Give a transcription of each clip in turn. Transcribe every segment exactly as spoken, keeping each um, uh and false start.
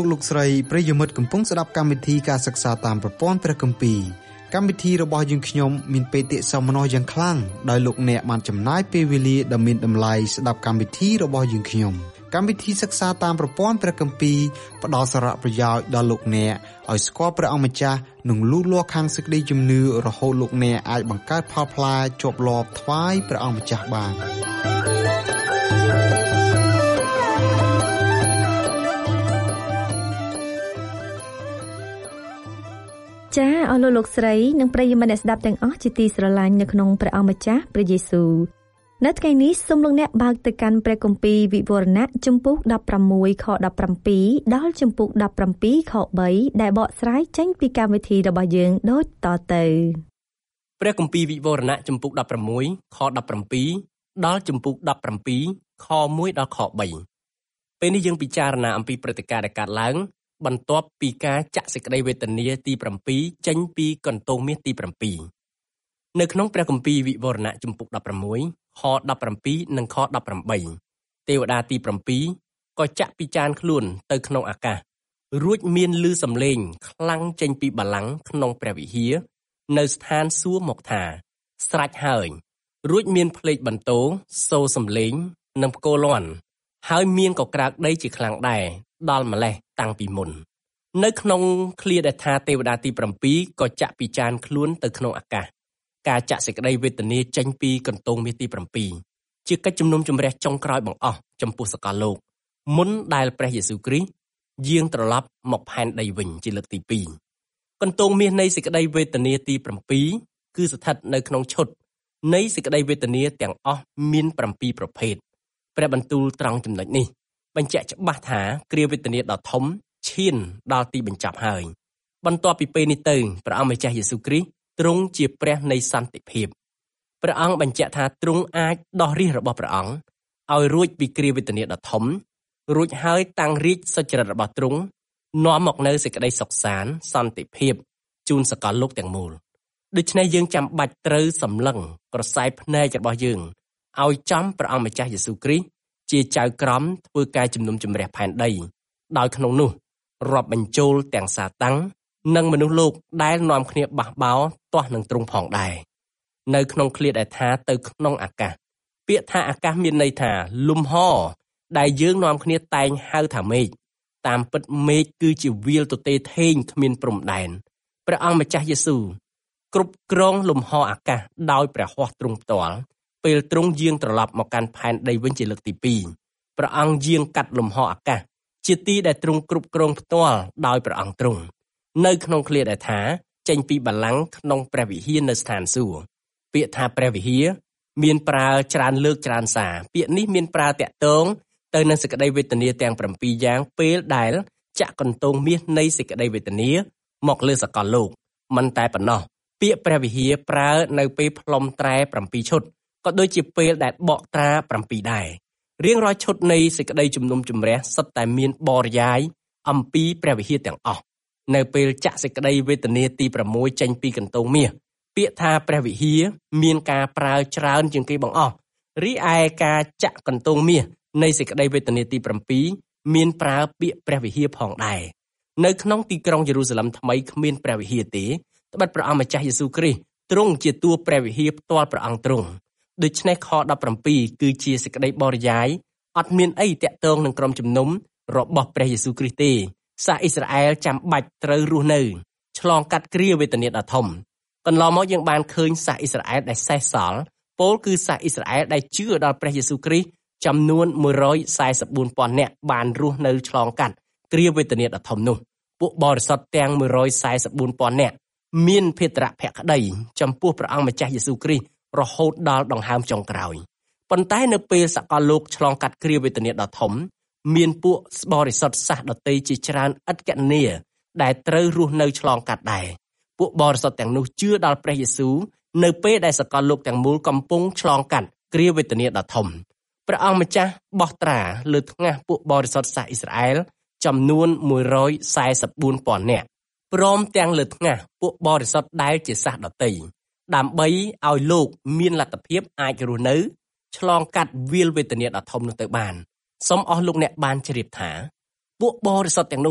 លោកស្រីប្រិយមិត្តកំពុងស្ដាប់កម្មវិធីការសិក្សាតាមប្រព័ន្ធព្រះគម្ពីរកម្មវិធីរបស់យើងខ្ញុំមានបេតិសោមនស្សយ៉ាងខ្លាំងដោយលោកអ្នកបានចំណាយពេលវេលាដ៏មានតម្លៃស្ដាប់កម្មវិធីរបស់យើងខ្ញុំកម្មវិធីសិក្សាតាមប្រព័ន្ធព្រះគម្ពីរផ្ដល់សារៈប្រយោជន៍ដល់លោកអ្នកឲ្យស្គាល់ព្រះអង្គម្ចាស់និងលូតលាស់ខាងសេចក្តីជំនឿរហូតលោកអ្នកអាចបង្កើតផលផ្លែជាប់លាប់ថ្វាយព្រះអង្គម្ចាស់បានចាអស់លោកលោកស្រីនិងប្រិយមិត្តអ្នកស្ដាប់ទាំងអស់ជាទីស្រឡាញ់នៅក្នុងព្រះអង្គម្ចាស់ព្រះយេស៊ូវនៅថ្ងៃនេះសូមលោកអ្នកបើកទៅកាន់ព្រះគម្ពីរវិវរណៈជំពូកដប់ប្រាំមួយខដប់ប្រាំពីរដល់ជំពូកដប់ប្រាំពីរខបីដែលបកស្រាយចេញពីកម្មវិធីរបស់យើងដូចតទៅព្រះគម្ពីរវិវរណៈជំពូកដប់ប្រាំមួយខដប់ប្រាំពីរដល់ជំពូកដប់ប្រាំពីរខមួយដល់ខបីពេលនេះយើងពិចារណាអំពីព្រឹត្តិការណ៍ដែលកើតឡើងបន្ទាប់ពីការចាក់សេចក្តីវេទនាទីប្រាំពីរចេញពីកន្ទោងមាសទីប្រាំពីរនៅក្នុងព្រះគម្ពីរវិវរណៈជំពូកដប់ប្រាំមួយខដប់ប្រាំពីរនិងខដប់ប្រាំបីទេវតាទីប្រាំពីរក៏ចាក់ពីចានខ្លួនទៅក្នុងអាកាសរួចមានឮសំឡេងខ្លាំងចេញពីបល្ល័ង្កក្នុងព្រះវិហារនៅស្ថានសួគ៌មកថាស្រេចហើយរួចមានភ្លេចបន្ទោសូរសំឡេងនិងផ្គរលាន់ហើយមានក៏ក្រើកដីជាខ្លាំងដែរដល់ម្លេះតាំងពីមុននៅក្នុងឃ្លាដែលថាទេវតាទីប្រាំពីរក៏ចាក់ពីចានខ្លួនទៅក្នុងអាកាសការចាក់សេចក្តីវេទនាចេញពីកន្ទោងមាសទីប្រាំពីរជាកិច្ចជំនុំជម្រះចុងក្រោយបង្អស់ចំពោះសកលលោកមុនដែលព្រះយេស៊ូវគ្រីស្ទយាងត្រឡប់មកផែនដីវិញជាលើកទីពីរកន្ទោងមាសនៃសេចក្តីវេទនាទីប្រាំពីរគឺស្ថិតនៅក្នុងឈុតនៃសេចក្តីវេទនាទាំងអស់មានប្រាំពីរប្រភេទព្រះបន្ទូលត្រង់ចំណុចនេះបញ្ជាក់ច្បាស់ថាគ្រាវេទនាដ៏ធំឈានដល់ទីបញ្ចប់ហើយបន្ទាប់ពីពេលនេះទៅព្រះអង្គម្ចាស់យេស៊ូវគ្រីស្ទទ្រង់ជាព្រះនៃសន្តិភាពព្រះអង្គបញ្ជាក់ថាទ្រង់អាចដោះរាជរបស់ព្រះអង្គឲ្យរួចពីគ្រាវេទនាដ៏ធំរួចហើយតាំងរាជសុចរិតរបស់ទ្រង់នាំមកនៅសេចក្តីសុខសាន្តសន្តិភាពជូនសកលលោកទាំងមូលដូច្នេះយើងចាំបាច់ត្រូវសម្លឹងក្រសែភ្នែករបស់យើងឲ្យចំព្រះអង្គម្ចាស់យេស៊ូវគ្រីស្ទជាចៅក្រមធ្វើការជំនុំជម្រះផែនដីដោយក្នុងនោះរាប់បញ្ចូលទាំងសាតាំងនិងមនុស្សលោកដែលនាំគ្នាបះបោរទាស់នឹងទ្រង់ផងដែរនៅក្នុងឃ្លាដែលថាទៅក្នុងអាកាសពាក្យថាអាកាសមានន័យថាលំហដែលយើងនាំគ្នាតែងហៅថាមេឃតាមពិតមេឃគឺជាវាលទទេធេងគ្មានព្រំដែនព្រះអង្គម្ចាស់យេស៊ូវគ្រប់គ្រងលំហអាកាសដោយព្រះហស្ថទ្រង់ផ្ទាល់ពេលទ្រង់យាងត្រឡប់មកកាន់ផែនដីវិញជាលើកទីពីរព្រះអង្គយាងកាត់លំហអាកាសជាទីដែលទ្រង់គ្រប់គ្រងផ្ទាល់ដោយព្រះអង្គទ្រង់នៅក្នុងឃ្លាដែលថាចេញពីបល្ល័ង្កក្នុងព្រះវិហារនៅស្ថានសួគ៌ពាក្យថាព្រះវិហារមានប្រើច្រើនលើកច្រើនសារពាក្យនេះមានប្រើតាក់ទងទៅនឹងសេចក្តីវេទនាទាំងប្រាំពីរយ៉ាងពេលដែលចាក់កន្ទោងមាសនៃសេចក្តីវេទនាមកលើសកលលោកមិនតែប៉ុណ្ណោះពាក្យព្រះវិហារប្រើនៅពេលផ្លុំត្រែប្រាំពីរឈុតក៏ដូចជាពេលដែលបកត្រាប្រាំពីរដែររៀងរាល់ឈុតនៃសេចក្តីជំនុំជម្រះសុទ្ធតែមានបរិយាយអំពីព្រះវិហារទាំងអស់នៅពេលចាក់សេចក្តីវេទនាទីប្រាំមួយចេញពីកន្ទោងមាសពាក្យថាព្រះវិហារមានការប្រើច្រើនជាងគេបង្អស់រីឯការចាក់កន្ទោងមាសនៃសេចក្តីវេទនាទីប្រាំពីរមានប្រើពាក្យព្រះវិហារផងដែរនៅក្នុងទីក្រុងយេរូសាឡិមថ្មីគ្មានព្រះវិហារទេត្បិតព្រះអង្គម្ចាស់យេស៊ូវគ្រីស្ទទ្រង់ជាតួព្រះវិហារផ្ទាល់ព្រះអង្គទ្រង់ដូច្នេះខដប់ប្រាំពីរគឺជាសេចក្តីបរិយាយអត់មានអីតាក់ទងនឹងក្រុមជំនុំរបស់ព្រះយេស៊ូវគ្រីស្ទទេសាសអ៊ីស្រាអែលចាំបាច់ត្រូវរស់នៅឆ្លងកាត់គ្រាវេទនាដ៏ធំកន្លងមកយើងបានឃើញសាសអ៊ីស្រាអែលដែលសេសសល់ពោលគឺសាសអ៊ីស្រាអែលដែលជឿដល់ព្រះយេស៊ូវគ្រីស្ទចំនួនមួយរយសែសិបបួនពាន់នាក់បានរស់នៅឆ្លងកាត់គ្រាវេទនាដ៏ធំនោះពួកបរិសុទ្ធទាំងមួយរយសែសិបបួនពាន់នាក់មានភេទរភក្តីចំពោះព្រះអង្គម្ចាស់យេស៊ូវគ្រីស្ទរហូតដល់ដង្ហើមចុងក្រោយប៉ុន្តែនៅពេលសកលលោកឆ្លងកាត់គ្រាវេទនាដ៏ធំមានពួកបរិសុទ្ធសាសដតីជាច្រើនឥតកណនាដែលត្រូវរស់នៅឆ្លងកាត់ដែរពួកបរិសុទ្ធទាំងនោះជឿដល់ព្រះយេស៊ូវនៅពេលដែលសកលលោកទាំងមូលកំពុងឆ្លងកាត់គ្រាវេទនាដ៏ធំព្រះអង្គម្ចាស់បោះត្រាលើថ្ងាសពួកបរិសុទ្ធសាសអ៊ីស្រាអែលចំនួនមួយរយសែសិបបួនពាន់នាក់ព្រមទាំងលើថ្ងាសពួកបរិសុទ្ធដែលជាសាសដតីដើម្បីឲ្យលោកមានលទ្ធភាពអាចរស់នៅឆ្លងកាត់វាលវេទនាដ៏ធំនោះទៅបានសូមអស់លោកអ្នកបានជ្រាបថាពួកបរិសុទ្ធទាំងនោះ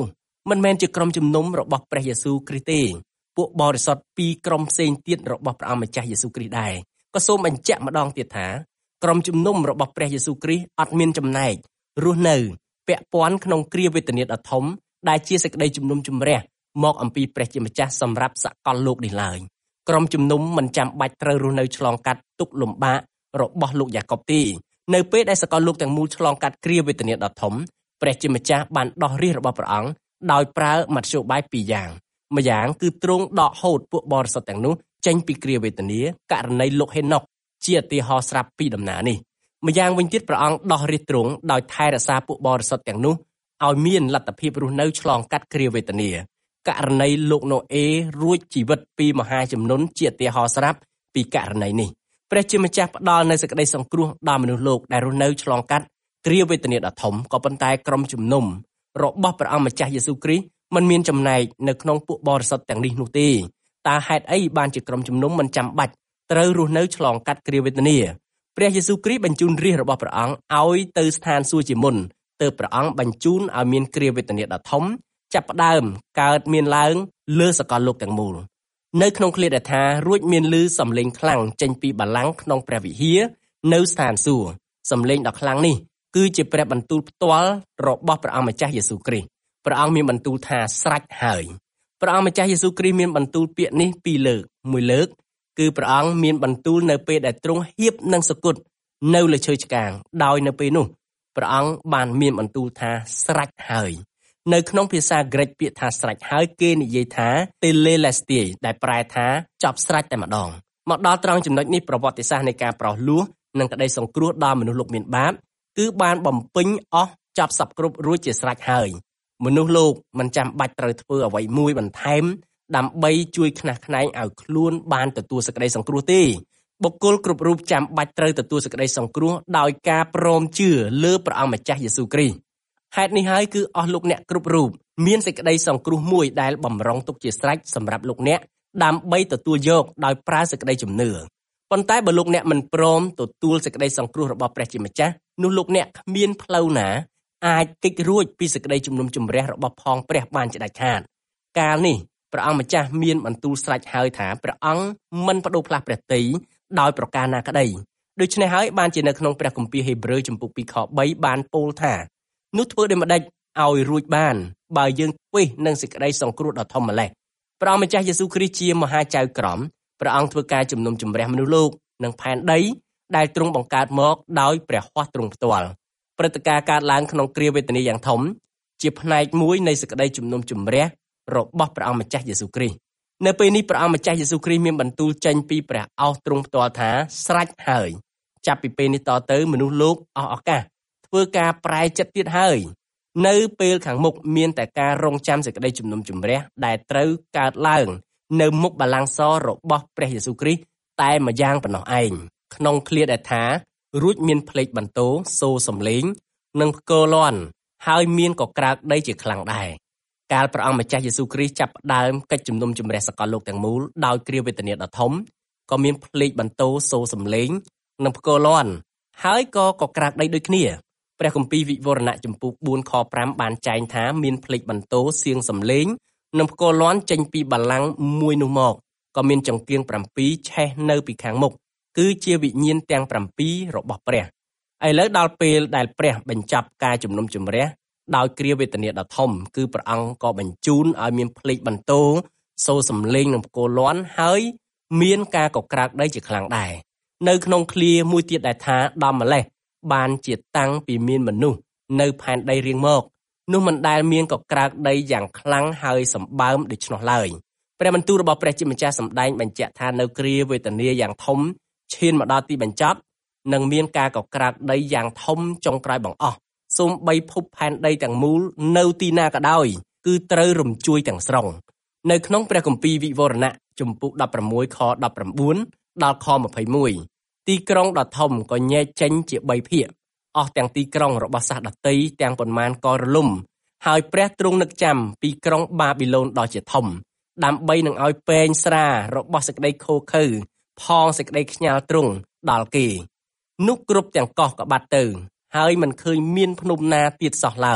មិនមែនជាក្រុមជំនុំរបស់ព្រះយេស៊ូវគ្រីស្ទទេពួកបរិសុទ្ធពីរក្រុមផ្សេងទៀតរបស់ព្រះអង្គម្ចាស់យេស៊ូវគ្រីស្ទដែរក៏សូមបញ្ជាក់ម្ដងទៀតថាក្រុមជំនុំរបស់ព្រះយេស៊ូវគ្រីស្ទអត់មានចំណែករស់នៅពាក់ព័ន្ធក្នុងគ្រាវេទនាដ៏ធំដែលជាសេចក្តីជំនុំជម្រះមកអំពីព្រះជាម្ចាស់សម្រាប់សកលលោកនេះឡើយក្រុមជំនុំមិនចាំបាច់ត្រូវរស់នៅឆ្លងកាត់ទុក្ខលំបាករបស់លោកយ៉ាកុបទេនៅពេលដែលសកលលោកទាំងមូលឆ្លងកាត់គ្រាវេទនាដ៏ធំព្រះជាម្ចាស់បានដោះរាសរបស់ព្រះអង្គដោយប្រើមធ្យោបាយពីរយ៉ាងម្យ៉ាងគឺទ្រង់ដកហូតពួកបរិសុទ្ធទាំងនោះចេញពីគ្រាវេទនាករណីលោកហេណុកជាឧទាហរណ៍ស្រាប់ពីដំណើរនេះម្យ៉ាងវិញទៀតព្រះអង្គដោះរាសទ្រង់ដោយថែរក្សាពួកបរិសុទ្ធទាំងនោះឲ្យមានលទ្ធភាពរស់នៅឆ្លងកាត់គ្រាវេទនាករណីលោកណូអេរួចជីវិតពីមហាជំនន់ជាឧទាហរណ៍ស្រាប់ពីករណីនេះព្រះជាម្ចាស់ផ្ដល់នូវសេចក្តីសង្គ្រោះដល់មនុស្សលោកដែលរស់នៅឆ្លងកាត់គ្រាវេទនាដ៏ធំក៏ប៉ុន្តែក្រុមជំនុំរបស់ព្រះអង្គម្ចាស់យេស៊ូវគ្រីស្ទមិនមានចំណែកនៅក្នុងពួកបរិសុទ្ធទាំងនេះនោះទេតើហេតុអីបានជាក្រុមជំនុំមិនចាំបាច់ត្រូវរស់នៅឆ្លងកាត់គ្រាវេទនាព្រះយេស៊ូវគ្រីស្ទបញ្ជូនរាជរបស់ព្រះអង្គឲ្យទៅស្ថានសួគ៌ជាមុនទើបព្រះអង្គបញ្ជូនឲ្យមានគ្រាវេទនាដ៏ធំចាប់ផ្ដើមកើតមានឡើងលើសកលលោកទាំងមូលនៅក្នុងឃ្លាដែលថារួចមានឮសំឡេងខ្លាំងចេញពីបល្ល័ង្កក្នុងព្រះវិហារនៅស្ថានសួគ៌សំឡេងដ៏ខ្លាំងនេះគឺជាព្រះបន្ទូលផ្ទាល់របស់ព្រះអង្គម្ចាស់យេស៊ូវគ្រីស្ទព្រះអង្គមានបន្ទូលថាស្រេចហើយព្រះអង្គម្ចាស់យេស៊ូវគ្រីស្ទមានបន្ទូលពាក្យនេះពីរលើកមួយលើកគឺព្រះអង្គមានបន្ទូលនៅពេលដែលទ្រង់ហៀបនឹងសគត់នៅលើឈើឆ្កាងដោយនៅពេលនោះព្រះអង្គបានមានបន្ទូលថាស្រេចហើយនៅក្នុងភាសាក្រិកពាក្យថាស្រេចហើយគេនិយាយថា telelestai ដែលប្រែថាចប់ស្រេចតែម្ដងមកដល់ត្រង់ចំណុចនេះប្រវត្តិសាស្ត្រនៃការប្រោសលោះនិងក្តីសង្គ្រោះដល់មនុស្សលោកមានបាបគឺបានបំពេញអស់ចប់សពគ្រប់រួចជាស្រេចហើយមនុស្សលោកមិនចាំបាច់ត្រូវធ្វើអ្វីមួយបន្ថែមដើម្បីជួយខ្នះខ្នែងឲ្យខ្លួនបានទទួលសេចក្តីសង្គ្រោះទេបុគ្គលគ្រប់រូបចាំបាច់ត្រូវទទួលសេចក្តីសង្គ្រោះដោយការព្រមជឿលើព្រះអង្គម្ចាស់យេស៊ូវគ្រីស្ទហេតុនេះហើយគឺអស់លោកអ្នកគ្រប់រូបមានសេចក្តីសង្គ្រោះមួយដែលបំរុងទុកជាស្រេចសម្រាប់លោកអ្នកដើម្បីទទួលយកដោយប្រើសេចក្តីជំនឿប៉ុន្តែបើលោកអ្នកមិនព្រមទទួលសេចក្តីសង្គ្រោះរបស់ព្រះជាម្ចាស់នោះលោកអ្នកគ្មានផ្លូវណាអាចគេចរួចពីសេចក្តីជំនុំជម្រះរបស់ផងព្រះបានជាដាច់ខាតកាលនេះព្រះអង្គម្ចាស់មានបន្ទូលស្រេចហើយថាព្រះអង្គមិនបដូរផ្លាស់ព្រះទ័យដោយប្រការណាក្តីដូច្នេះហើយបានជានៅក្នុងព្រះគម្ពីរហេព្រើរចំពុកពីរខបីបានពោលថានោះធ្វើដូចម្ដេចឲ្យរួចបានបើយើងខ្វះនឹងសេចក្តីសង្គ្រោះដ៏ធំម្ល៉េះព្រះអង្គម្ចាស់យេស៊ូវគ្រីស្ទជាមហាចៅក្រមព្រះអង្គធ្វើការជំនុំជម្រះមនុស្សលោកនិងផែនដីដែលទ្រង់បង្កើតមកដោយព្រះហស្ថទ្រង់ផ្ទាល់ព្រឹត្តិការណ៍កើតឡើងក្នុងគ្រាវេទនាយ៉ាងធំជាផ្នែកមួយនៃសេចក្តីជំនុំជម្រះរបស់ព្រះអង្គម្ចាស់យេស៊ូវគ្រីស្ទនៅពេលនេះព្រះអង្គម្ចាស់យេស៊ូវគ្រីស្ទមានបន្ទូលចេញពីព្រះឱស្ថទ្រង់ផ្ទាល់ថាស្រេចហើយចាប់ពីពេលនេះតទៅមនុស្សលោកអស់ឱកាសធ្វើការប្រែចិត្តទៀតហើយនៅពេលខាងមុខមានតែការរងចាំសេចក្តីជំនុំជម្រះដែលត្រូវកើតឡើងនៅមុខបល្ល័ង្កសរបស់ព្រះយេស៊ូវគ្រីស្ទតែម្យ៉ាងប៉ុណ្ណោះឯងក្នុងឃ្លាដែលថារួចមានភ្លេចបន្ទោសូរសំឡេងនិងផ្គរលាន់ហើយមានកក្រើកដីជាខ្លាំងដែរកាលព្រះអង្គម្ចាស់យេស៊ូវគ្រីស្ទចាប់ផ្ដើមកិច្ចជំនុំជម្រះសកលលោកទាំងមូលដោយគ្រាវេទនាដ៏ធំក៏មានភ្លេចបន្ទោសូរសំឡេងនិងផ្គរលាន់ហើយក៏កក្រើកដីដូចគ្នាព្រះគម្ពីរវិវរណៈចំពុកបួនខប្រាំបានចែងថាមានភ្លេចបន្ទោសៀងសំឡេងនិងផ្គរលាន់ចេញពីបល្ល័ង្កមួយនោះមកក៏មានចង្កៀងប្រាំពីរឆេះនៅពីខាងមុខគឺជាវិញ្ញាណទាំងប្រាំពីររបស់ព្រះឥឡូវដល់ពេលដែលព្រះបញ្ចប់ការជំនុំជម្រះដោយគ្រាវេទនាដ៏ធំគឺព្រះអង្គក៏បញ្ជូនឲ្យមានភ្លេចបន្ទោសូរសំឡេងនិងផ្គរលាន់ហើយមានការកក្រើកដីជាខ្លាំងដែរនៅក្នុងឃ្លាមួយទៀតដែលថាដំម្លេះបានជាតាំងពីមានមនុស្សនៅផែនដីរៀងមកនោះមិនដែលមានកក្រើកដីយ៉ាងខ្លាំងហើយសម្បើមដូច្នោះឡើយព្រះបន្ទូលរបស់ព្រះជាម្ចាស់សម្ដែងបញ្ជាក់ថានៅគ្រាវេទនាយ៉ាងធំឈានមកដល់ទីបញ្ចប់នឹងមានការកក្រើកដីយ៉ាងធំចុងក្រោយបង្អស់សូម្បីភពផែនដីទាំងមូលនៅទីណាក៏ដោយគឺត្រូវរំជួយទាំងស្រុងនៅក្នុងព្រះគម្ពីរវិវរណៈជំពូកដប់ប្រាំមួយខដប់ប្រាំបួនដល់ខម្ភៃមួយទីក្រុងដ៏ធំក៏ញែកចេញជាបីភាគអស់ទាំងទីក្រុងរបស់សាសដតីទាំងប៉ុន្មានក៏រលំហើយព្រះទ្រង់នឹកចាំពីក្រុងបាប៊ីឡូនដ៏ជាធំដើម្បីនឹងឲ្យពែងស្រារបស់សេចក្តីខូខើផងសេចក្តីខ្ញាល់ទ្រង់ដល់គេនោះគ្រប់ទាំងកោះក៏បាត់ទៅហើយមិនឃើញមានភ្នំណាទៀតសោះឡើយ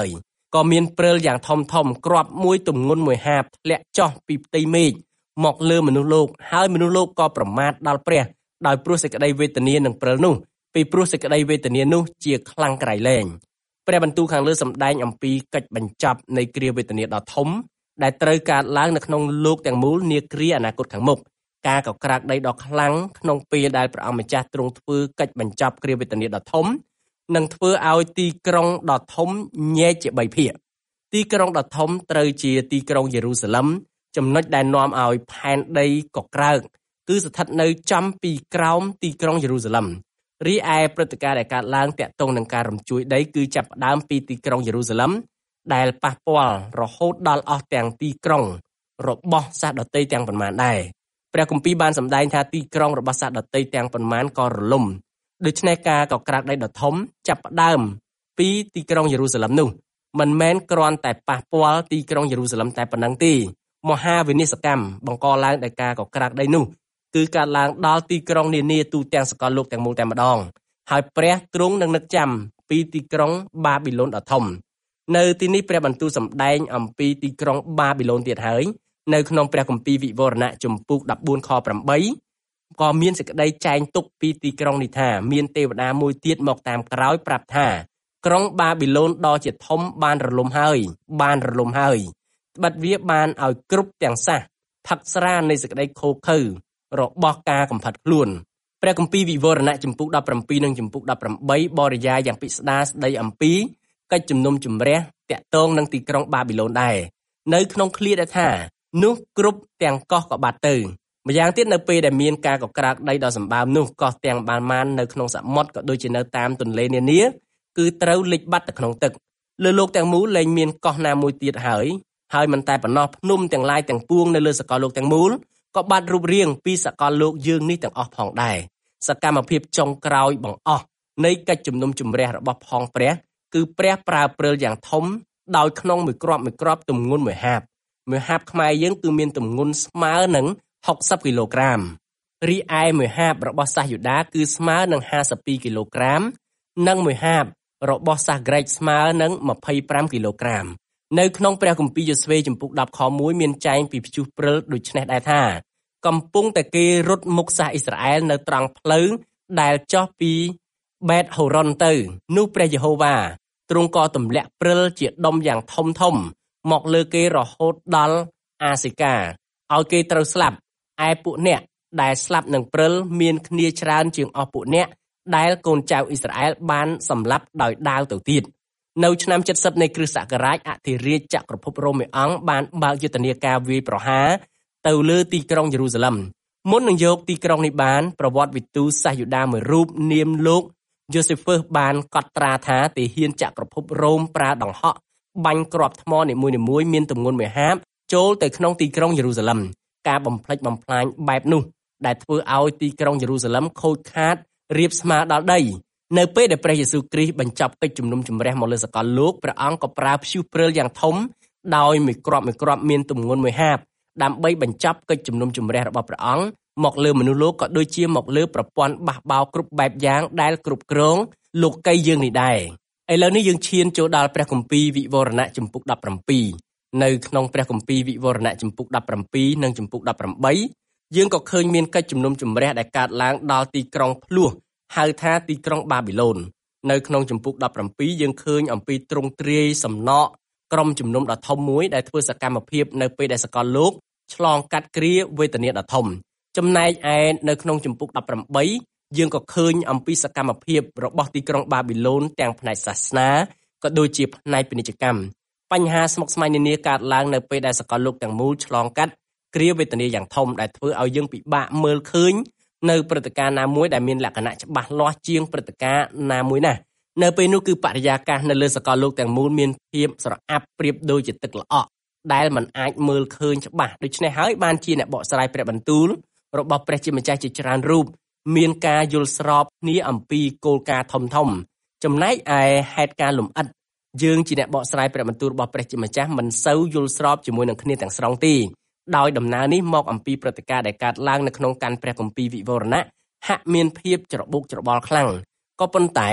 ក៏មានព្រិលយ៉ាងធំធំគ្រាប់មួយទម្ងន់មួយហាបធ្លាក់ចុះពីផ្ទៃមេឃមកលើមនុស្សលោកហើយមនុស្សលោកក៏ប្រមាថដល់ព្រះដោយព្រោះសេចក្តីវេទនានឹងព្រិលនោះពីព្រោះសេចក្តីវេទនានោះជាខ្លាំងក្រៃលែងព្រះបន្ទូលខាងលើសម្ដែងអំពីកិច្ចបញ្ចប់នៃគ្រាវេទនាដ៏ធំដែលត្រូវកើតឡើងនៅក្នុងលោកទាំងមូលនាគ្រាអនាគតខាងមុខការកក្រាកដីដ៏ខ្លាំងក្នុងពេលដែលព្រះអង្គម្ចាស់ទ្រង់ធ្វើកិច្ចបញ្ចប់គ្រាវេទនាដ៏ធំនឹងធ្វើឲ្យទីក្រុងដ៏ធំញែកជាបីភាគទីក្រុងដ៏ធំត្រូវជាទីក្រុងយេរូសាឡិមចំណុចដែលនាំឲ្យផែនដីកក្រើកគឺស្ថិតនៅចំពីក្រោមទីក្រុងយេរូសាឡិមរីឯព្រឹត្តិការណ៍ដែលកើតឡើងទាក់ទងនឹងការរំជួយដីគឺចាប់ផ្ដើមពីទីក្រុងយេរូសាឡិមដែលប៉ះពាល់រហូតដល់អស់ទាំងទីក្រុងរបស់សាសដទៃទាំងប៉ុន្មានដែរព្រះគម្ពីរបានសម្ដែងថាទីក្រុងរបស់សាសដទៃទាំងប៉ុន្មានក៏រលំដូច្នេះការកក្រើកដីដ៏ធំចាប់ផ្ដើមពីទីក្រុងយេរូសាឡិមនោះមិនមែនគ្រាន់តែប៉ះពាល់ទីក្រុងយេរូសាឡិមតែប៉ុណ្ណឹងទេមហាវិនាសកម្មបង្កឡើងដោយការកក្រើកដីនោះគឺកើតឡើងដល់ទីក្រុងនានាទូទាំងសកលលោកទាំងមូលតែម្ដងហើយព្រះទ្រង់នឹងនឹកចាំពីទីក្រុងបាប៊ីឡូនដ៏ធំនៅទីនេះព្រះបន្ទូលសម្ដែងអំពីទីក្រុងបាប៊ីឡូនទៀតហើយនៅក្នុងព្រះគម្ពីរវិវរណៈជំពូកដប់បួនខប្រាំបីក៏មានសេចក្តីចែងទុកពីទីក្រុងនេះថាមានទេវតាមួយទៀតមកតាមក្រោយប្រាប់ថាក្រុងបាប៊ីឡូនដ៏ជាធំបានរលំហើយបានរលំហើយត្បិតវាបានឲ្យគ្រប់ទាំងសះផឹកស្រានៃសេចក្តីខូខើរបស់ការកំផិតខ្លួនព្រះគម្ពីរវិវរណៈជំពូកដប់ប្រាំពីរនិងជំពូកដប់ប្រាំបីបរិយាយយ៉ាងពិស្ដារស្ដីអំពីកិច្ចជំនុំជម្រះតាក់ទងនឹងទីក្រុងបាប៊ីឡូនដែរនៅក្នុងឃ្លាដែលថានោះគ្រប់ទាំងកោះក៏បាត់ទៅម្យ៉ាងទៀតនៅពេលដែលមានការកក្រើកដីដ៏សម្បើមនោះកោះទាំងបានបាននៅក្នុងសមុទ្រក៏ដូចជានៅតាមទន្លេនានាគឺត្រូវលិចបាត់ទៅក្នុងទឹកលើលោកទាំងមូលលែងមានកោះណាមួយទៀតហើយហើយមិនតែប៉ុណ្ណោះភ្នំទាំងឡាយទាំងពួងនៅលើសកលលោកទាំងមូលក៏បាត់រូបរាងពីសកលលោកយើងនេះទាំងអស់ផងដែរសកម្មភាពចុងក្រោយបង្អស់នៃកិច្ចជំនុំជម្រះរបស់ផងព្រះគឺព្រះប្រើព្រិលយ៉ាងធំដោយក្នុងមួយគ្រាប់មួយគ្រាប់ទម្ងន់មួយហាបមួយហាបខ្មែរយើងគឺមានទម្ងន់ស្មើនឹងហុកសិបគីឡូក្រាមរីឯមួយហាបរបស់សាសយូដាគឺស្មើនឹងហាសិបពីរគីឡូក្រាមនិងមួយហាបរបស់សាសក្រិចស្មើនឹងម្ភៃប្រាំគីឡូក្រាមនៅក្នុងព្រះគម្ពីរយ៉ូស្វេជំពូកដប់ខមួយមានចែងពីព្យុះព្រិលដូចនេះដែរថាកំពុងតែគេរត់មុខសាសអ៊ីស្រាអែលនៅត្រង់ផ្លូវដែលចុះពីបេតហូរុនទៅនោះព្រះយេហូវ៉ាទ្រង់ក៏ទម្លាក់ព្រិលជាដុំយ៉ាងធំធំមកលើគេរហូតដល់អាសេកាឲ្យគេត្រូវស្លាប់ឯពួកអ្នកដែលស្លាប់នឹងព្រិលមានគ្នាច្រើនជាងអស់ពួកអ្នកដែលកូនចៅអ៊ីស្រាអែលបានសម្លាប់ដោយដាវទៅទៀតនៅឆ្នាំ칠십នៃគ្រិស្តសករាជអធិរាជចក្រភពរ៉ូមេអង្គបានបើកយុទ្ធនាការវាយប្រហារទៅលើទីក្រុងយេរូសាឡិមមុននឹងយកទីក្រុងនេះបានប្រវត្តិវិទូសាសយូដាមួយរូបនាមលោកយូសេហ្វឺសបានកត់ត្រាថាទាហានចក្រភពរ៉ូមប្រើដង្ហក់បាញ់គ្រាប់ថ្មនីមួយៗមានទម្ងន់មួយហាបចូលទៅក្នុងទីក្រុងយេរូសាឡិមការបំផ្លិចបំផ្លាញបែបនោះដែលធ្វើឲ្យទីក្រុងយេរូសាឡិមខូចខាតរាបស្មើដល់ដីនៅពេលដែលព្រះយេស៊ូវគ្រីស្ទបញ្ចប់កិច្ចជំនុំជម្រះមកលើសកលលោកព្រះអង្គក៏ប្រើព្យុះព្រិលយ៉ាងធំដោយមួយគ្រាប់មួយគ្រាប់មានទម្ងន់មួយហាបដើម្បីបញ្ចប់កិច្ចជំនុំជម្រះរបស់ព្រះអង្គមកលើមនុស្សលោកក៏ដូចជាមកលើប្រព័ន្ធបះបោរគ្រប់បែបយ៉ាងដែលគ្រប់គ្រងលោកីយើងនេះដែរឥឡូវនេះយើងឈានចូលដល់ព្រះគម្ពីរវិវរណៈជំពូកដប់ប្រាំពីរនៅក្នុងព្រះគម្ពីរវិវរណៈជំពូកដប់ប្រាំពីរនិងជំពូកដប់ប្រាំបីយើងក៏ឃើញមានកិច្ចជំនុំជម្រះដែលកើតឡើងដល់ទីក្រុងភ្លោះហៅថាទីក្រុងបាប៊ីឡូននៅក្នុងជំពូកដប់ប្រាំពីរយើងឃើញអំពីទ្រង់ទ្រាយសំណកក្រុមជំនុំដ៏ធំមួយដែលធ្វើសកម្មភាពនៅពេលដែលសកលលោកឆ្លងកាត់គ្រាវេទនាដ៏ធំចំណែកឯនៅក្នុងជំពូកដប់ប្រាំបីយើងក៏ឃើញអំពីសកម្មភាពរបស់ទីក្រុងបាប៊ីឡូនទាំងផ្នែកសាសនាក៏ដូចជាផ្នែកពាណិជ្ជកម្មបញ្ហាស្មុគស្មាញនានាកើតឡើងនៅពេលដែលសកលលោកទាំងមូលឆ្លងកាត់គ្រាវេទនាយ៉ាងធំដែលធ្វើឲ្យយើងពិបាកមើលឃើញនៅព្រឹត្តិការណ៍ណាមួយដែលមានលក្ខណៈច្បាស់លាស់ជាងព្រឹត្តិការណ៍ណាមួយណានៅពេលនោះគឺបរិយាកាសនៅលើសកលលោកទាំងមូលមានភាពស្រអាប់ប្រៀបដូចជាទឹកល្អក់ដែលมันអាចមើលឃើញច្បាស់ដូច្នេះហើយបានជាអ្នកបកស្រាយព្រះបន្ទូលរបស់ព្រះជាម្ចាស់ជាច្រើនរូបមានការយល់ស្របគ្នាអំពីគោលការណ៍ធំធំចំណែកឯហេតុការណ៍លំអិតយើងជាអ្នកបកស្រាយព្រះបន្ទូលរបស់ព្រះជាម្ចាស់មិនសូវយល់ស្របជាមួយនឹងគ្នាទាំងស្រុងទេដោយដំណើរនេះមកអំពីព្រឹត្តិការណ៍ដែលកើតឡើងនៅក្នុងកាន់ព្រះគម្ពីរវិវរណៈហាក់មានភាពច្របូកច្របល់ខ្លាំងក៏ប៉ុន្តែ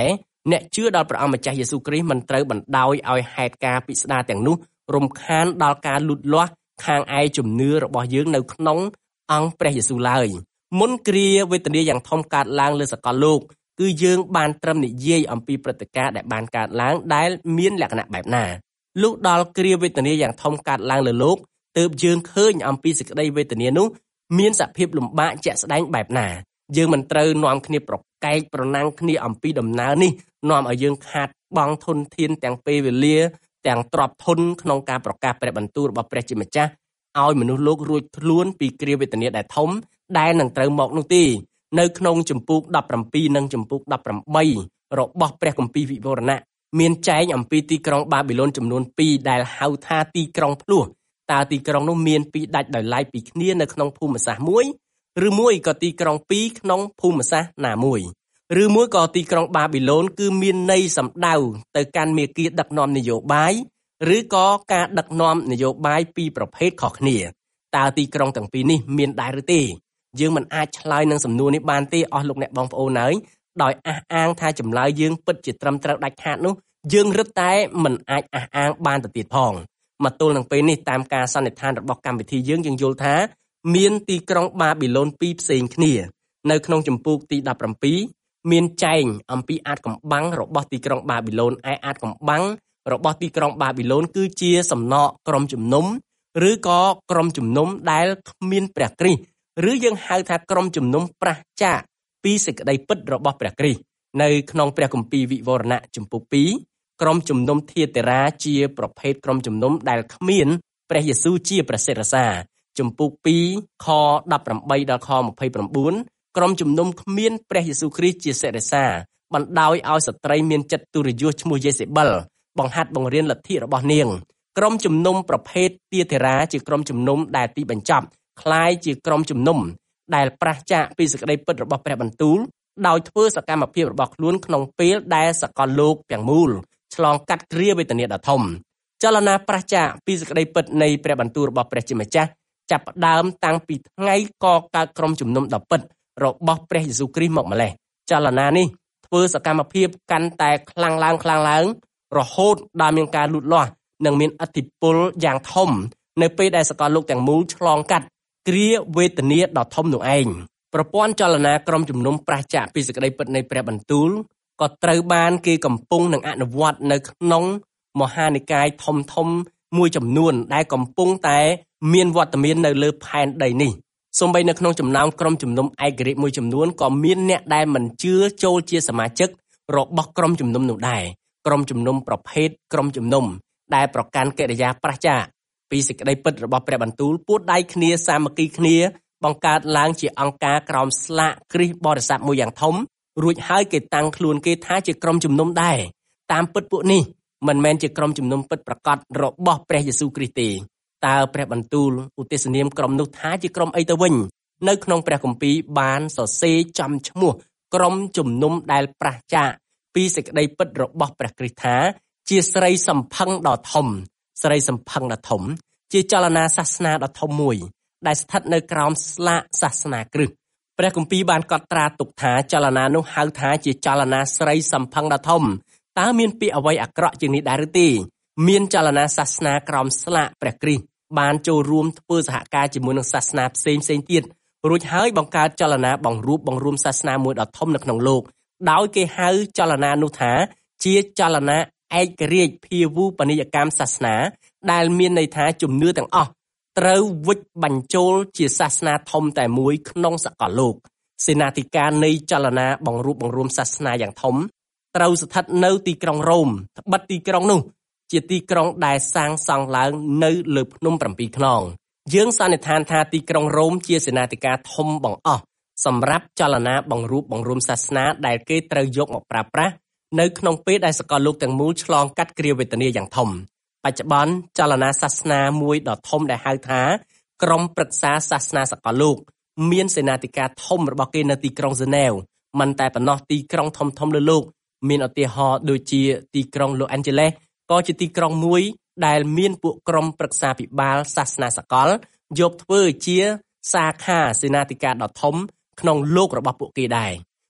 អ្នកជឿដល់ព្រះអង្គម្ចាស់យេស៊ូវគ្រីស្ទមិនត្រូវបណ្ដោយឲ្យហេតុការណ៍ពិស្ដារទាំងនោះរំខានដល់ការលូតលាស់ខាងឯជំនឿរបស់យើងនៅក្នុងអង្គព្រះយេស៊ូវឡើយមុនគ្រាវេទនាយ៉ាងធំកើតឡើងលើសកលលោកគឺយើងបានត្រឹមនិយាយអំពីព្រឹត្តិការណ៍ដែលបានកើតឡើងដែលមានលក្ខណៈបែបណាលុះដល់គ្រាវេទនាយ៉ាងធំកើតឡើងលើលោកទើបយើងឃើញអំពីសេចក្តីវេទនានោះមានសភាពលំបាកជាក់ស្ដែងបែបណាយើងមិនត្រូវនាំគ្នាប្រកែកប្រណាំងគ្នាអំពីដំណើរនេះនាំឲ្យយើងខាតបង់ធនធានទាំងពេលវេលាទាំងទ្រព្យធនក្នុងការប្រកាសព្រះបន្ទូលរបស់ព្រះជាម្ចាស់ឲ្យមនុស្សលោករួចខ្លួនពីគ្រាវេទនាដែលធំដែលនឹងត្រូវមកនោះទេនៅក្នុងជំពូកដប់ប្រាំពីរនិងជំពូកដប់ប្រាំបីរបស់ព្រះគម្ពីរវិវរណៈមានចែងអំពីទីក្រុងបាប៊ីឡូនចំនួនពីរដែលហៅថាទីក្រុងភ្លោះតើទីក្រុងនោះមានពីរដាច់ដោយឡែកពីគ្នានៅក្នុងភូមិសាស្ត្រមួយឬមួយក៏ទីក្រុងពីរក្នុងភូមិសាស្ត្រណាមួយឬមួយក៏ទីក្រុងបាប៊ីឡូនគឺមានន័យសំដៅទៅកាន់មាគ៌ាដឹកនាំនយោបាយឬក៏ការដឹកនាំនយោបាយពីរប្រភេទខុសគ្នាតើទីក្រុងទាំងពីរនេះមានដែរឬទេយើងមិនអាចឆ្លើយនឹងសំណួរនេះបានទេអស់លោកអ្នកបងប្អូនហើយដោយអះអាងថាចម្លើយយើងពិតជាត្រឹមត្រូវដាច់ខាតនោះយើងរឹតតែមិនអាចអះអាងបានទៅទៀតផងមកទល់នឹងពេលនេះតាមការសន្និដ្ឋានរបស់កម្មវិធីយើងយើងយល់ថាមានទីក្រុងបាប៊ីឡូនពីរផ្សេងគ្នានៅក្នុងជំពូកទីដប់ប្រាំពីរមានចែងអំពីអាថ៌កំបាំងរបស់ទីក្រុងបាប៊ីឡូនឯអាថ៌កំបាំងរបស់ទីក្រុងបាប៊ីឡូនគឺជាសំណកក្រុមជំនុំឬក៏ក្រុមជំនុំដែលគ្មានព្រះគ្រីស្ទឬយើងហៅថាក្រុមជំនុំប្រះចាកពីសេចក្តីពិតរបស់ព្រះគ្រីស្ទនៅក្នុងព្រះគម្ពីរវិវរណៈជំពូកពីរក្រុមជំនុំធាតុរាជាប្រភេទក្រុមជំនុំដែលគ្មានព្រះយេស៊ូវជាព្រះសិរសាជំពូកពីរខដប់ប្រាំបីដល់ខម្ភៃប្រាំបួនក្រុមជំនុំគ្មានព្រះយេស៊ូវគ្រីស្ទជាសិរសាបណ្ដោយឲ្យស្ត្រីមានចិត្តទុរយសឈ្មោះយេសេបិលបង្ហាត់បង្រៀនលទ្ធិរបស់នាងក្រុមជំនុំប្រភេទទាធិរាជាក្រុមជំនុំដែលទីបញ្ចប់คล้ายជាក្រុមជំនុំដែលប្រះចាកពីសេចក្តីពិតរបស់ព្រះបន្ទូលដោយធ្វើសកម្មភាពរបស់ខ្លួនក្នុងពេលដែលសកលលោកទាំងមូលឆ្លងកាត់គ្រាវេទនាដ៏ធំចលនាប្រះចាកពីសេចក្តីពិតនៃព្រះបន្ទូលរបស់ព្រះជាម្ចាស់ចាប់ផ្ដើមតាំងពីថ្ងៃកកើតក្រុមជំនុំដ៏ពិតរបស់ព្រះយេស៊ូវគ្រីស្ទមកម្លេះចលនានេះធ្វើសកម្មភាពកាន់តែខ្លាំងឡើងខ្លាំងឡើងរហូតដល់មានការលូតលាស់និងមានឥទ្ធិពលយ៉ាងធំនៅពេលដែលសកលលោកទាំងមូលឆ្លងកាត់គ្រាវេទនាដ៏ធំនោះឯងប្រព័ន្ធចលនាក្រុមជំនុំប្រះចាកពីសេចក្តីពិតនៃព្រះបន្ទូលក៏ត្រូវបានគេកំពុងនឹងអនុវត្តនៅក្នុងមហានិកាយធំធំមួយចំនួនដែលកំពុងតែមានវត្តមាននៅលើផែនដីនេះសូម្បីនៅក្នុងចំណោមក្រុមជំនុំឯករាជ្យមួយចំនួនក៏មានអ្នកដែលមិនជឿចូលជាសមាជិករបស់ក្រុមជំនុំនោះដែរក្រុមជំនុំប្រភេទក្រុមជំនុំដែលប្រកាន់កិរិយាប្រះចាកពីសេចក្តីពិតរបស់ព្រះបន្ទូលពួតដៃគ្នាសាមគ្គីគ្នាបង្កើតឡើងជាអង្គការក្រោមស្លាកគ្រីស្ទបរិស័ទមួយយ៉ាងធំរួចហើយគេតាំងខ្លួនគេថាជាក្រុមជំនុំដែរតាមពិតពួកនេះមិនមែនជាក្រុមជំនុំពិតប្រាកដរបស់ព្រះយេស៊ូវគ្រីស្ទទេតើព្រះបន្ទូលឧទ្ទិសនាមក្រុមនោះថាជាក្រុមអីទៅវិញនៅក្នុងព្រះគម្ពីរបានសរសេរចំឈ្មោះក្រុមជំនុំដែលប្រះចាកពីសេចក្តីពិតរបស់ព្រះគ្រីស្ទថាជាស្រីសម្ផឹងដ៏ធំស្រីសម្ផឹងដ៏ធំជាចលនាសាសនាដ៏ធំមួយដែលស្ថិតនៅក្រោមស្លាកសាសនាគ្រឹះព្រះគម្ពីរបានកត់ត្រាទុកថាចលនានោះហៅថាជាចលនាស្រីសម្ផឹងដ៏ធំតើមានពាក្យអ្វីអាក្រក់ជាងនេះដែរឬទេមានចលនាសាសនាក្រោមស្លាកព្រះគ្រីស្ទបានចូលរួមធ្វើសហការជាមួយនឹងសាសនាផ្សេងផ្សេងទៀតរួចហើយបង្កើតចលនាបង្រួបបង្រួមសាសនាមួយដ៏ធំនៅក្នុងលោកដោយគេហៅចលនានោះថាជាចលនាឯករាជ្យភាវូបនីយកម្មសាសនាដែលមានន័យថាជំនឿទាំងអស់ត្រូវវិច្ចបញ្ចូលជាសាសនាធំតែមួយក្នុងសកលលោកសេនាធិការនៃចលនាបង្រួបបង្រួមសាសនាយ៉ាងធំត្រូវស្ថិតនៅទីក្រុងរ៉ូមត្បិតទីក្រុងនោះជាទីក្រុងដែលសាងសង់ឡើងនៅលើភ្នំប្រាំពីរខ្នងយើងសន្និដ្ឋានថាទីក្រុងរ៉ូមជាសេនាធិការធំបង្អស់សម្រាប់ចលនាបង្រួបបង្រួមសាសនាដែលគេត្រូវយកមកប្រើប្រាស់នៅក្នុងពេលដែលសកលលោកទាំងមូលឆ្លងកាត់គ្រាវេទនាយ៉ាងធំបច្ចុប្បន្នចលនាសាសនាមួយដ៏ធំដែលហៅថាក្រុមប្រឹក្សាសាសនាសកលលោកមានសេនាធិការធំរបស់គេនៅទីក្រុងហ្សឺណែវមិនតែប៉ុណ្ណោះទីក្រុងធំធំលើលោកមានឧទាហរណ៍ដូចជាទីក្រុងឡូអានជេលេសក៏ជាទីក្រុងមួយដែលមានពួកក្រុមប្រឹក្សាភិបាលសាសនាសកលយកធ្វើជាសាខាសេនាធិការដ៏ធំក្នុងលោករបស់ពួកគេដែរ